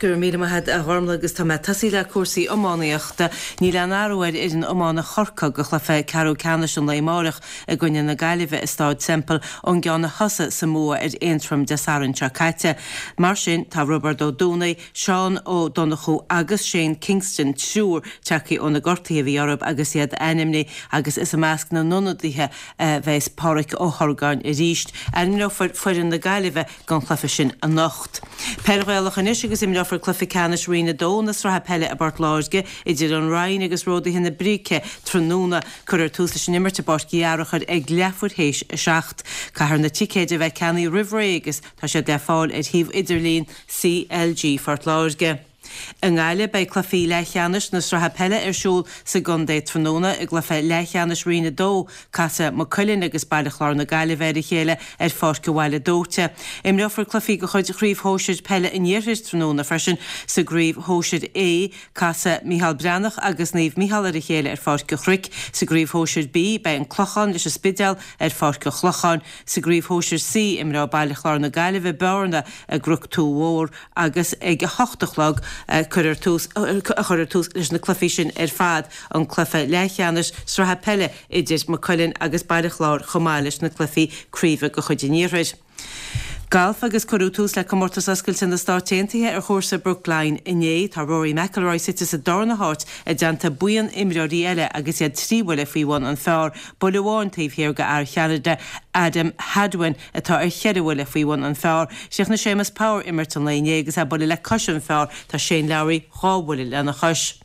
gur mí had a gharmlagus tá tasí le cuasaí ómánaíochta ní leanarúir ar an ómána chorca go chlufa Carú Canis an leimáireach a gcuine na Gaillimhe is stáid Semple ón gceanna hosa sa mua ar Aintrim de Saranse Caite. Mar sin tá Robert O'Dooney, Sean ó Donachú agus Shane Kingston siúr teachaí ó na gortaí a bhí orb agus iad animní agus is a measc na nonadaithe bheits páric ó Thorgáin i ríist. Animní fuirin na Gaillimhe gan chlufa sin a nocht. Perghailach an is agus im leofar Clufa Canis Rina Dónas ratha pelle a Bart Láirge idir an Ryan agus róda hinna bríce tróna chuir túsla sin immerte bort giarachar ag leafur héis a seacht. Cahar na tícéide bheith Canny River agus tá sé de fáil ar híomh Idirlín CLG Fort Láirge. Yn gaile bei Clufaí Leithianis na sratha pelle siúl sa gundé tróna i glufa Leithianis Rina Dó casa Macullin agus bailachlár na Gaillimhe chéile ar fáis go bhhaile dóte. Im leofar Clufaí go chuid gríomh hóisiid pelle in dhéiris tróna freisin sa gríomh hóisiid casa Mícheál Breanach agus naomh Mícheál ar chéile ar fáis go chric, sa gríomh hóisiid B bei an Clochan leis a Spidal ar fáis go Chlochan, sa gríomh hóisiid C im rá bailachlár na Gaillimhe bearna a gruc tú mhór agus ag a hochtachlog chuir tús leis na Clufaí sin ar fad an Clufa Leithianis sratha pelle idir Macullin agus bailachlár chomá leis na Clufaí críomha go chuid níorthaid. Galf agus choú tús le comórtas ascail sin na státéantaithe ar chósa Brookline inné tá Rory McIlroy site sa darna hart a deanta buan imreoirí eile agus iad tríhile faoin an fearr bolháin taobh hiar go ar cheanada Adam Hadwin atá ar cheadhile faoin an fearr. Seach na Seamus Power immertan leine agus a bolile le cosisian fearr tá Shane Lowry chábhile lena chos.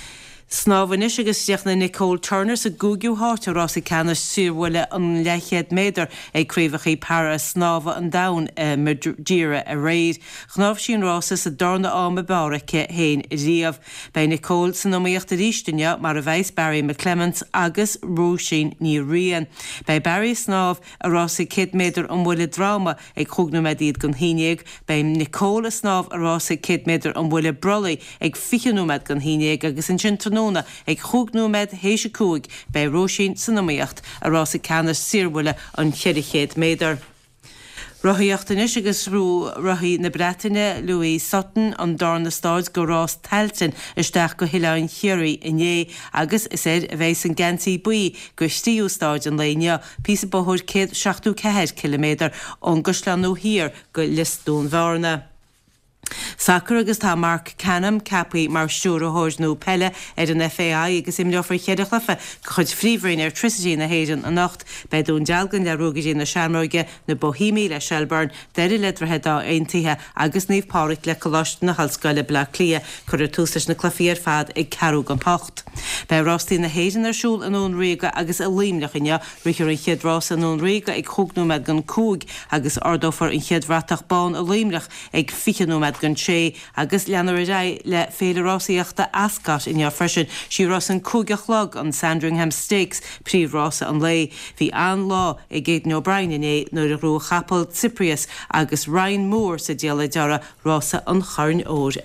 Snáhanis agus deachna Nicole Turner sa Google Hart a Rossi Canis siúrhile an leichéad méidir ag críomhachaí para snáha an dain díire a réid. Chnámh sin Rossa sa darna áma báracha héin riamh. Bei Nicole san nóíocht a ríistine mar a bheits Barry McClements agus Róisín ní rian. Bei Barry snámh a Rossi cid méidir an bhfuile drama ag chugnú medíad gan híineag. Bei Nicole snámh a Rossi cid méidir an bhfuile brolaí ag fichanú med gan híineag agus an sin nóna ag chúgnúmed héise cúig bei Róisín san nóíocht a Rossi Canis siúrhile an 40 méidir. Rothíochtanis agus rothí na Bretaine Louis Sutton an darna stáid go Ross Talton isteach go Hiláin Chiarí inné agus is a bheits an Gantaí buí go stíú stáid an léine písa bothúir 174 km ón Goslanú hir go Listún Bharna. Sacr agus tá Mark Canham capaí mar siúr a thóisnú pelle ar an FAI agus im leofar cheadach lefa chud phríomhrainn electricity na héireann a nacht bei dún dealgan le rugadí na Seanróige na Bohímí le Shelburne deidir ledrathe dá aontaithe agus níomh páric le choláiste na hallscoile Bla Clia chuir túsais na Clufaí ar fad ag Carú gan Pocht. Bei Rostí na héireann arsúl an ón Riga agus a líimnach inne richar an chiad Ross an ón Riga ag chugnú med gan cúg agus ardófar an chiad ratach bán a líimnach ag fichanú med gan sé agus leanar le féle Rossíochta ascat in ar freisin si Ross an cúgach log an Sandringham Stakes príomh Rossa an lei. Bhí an lá ag Gaten O'Brien inné nuair a rú Chapel Cyprius agus Ryan Moore sa déala deara Rossa an charn óir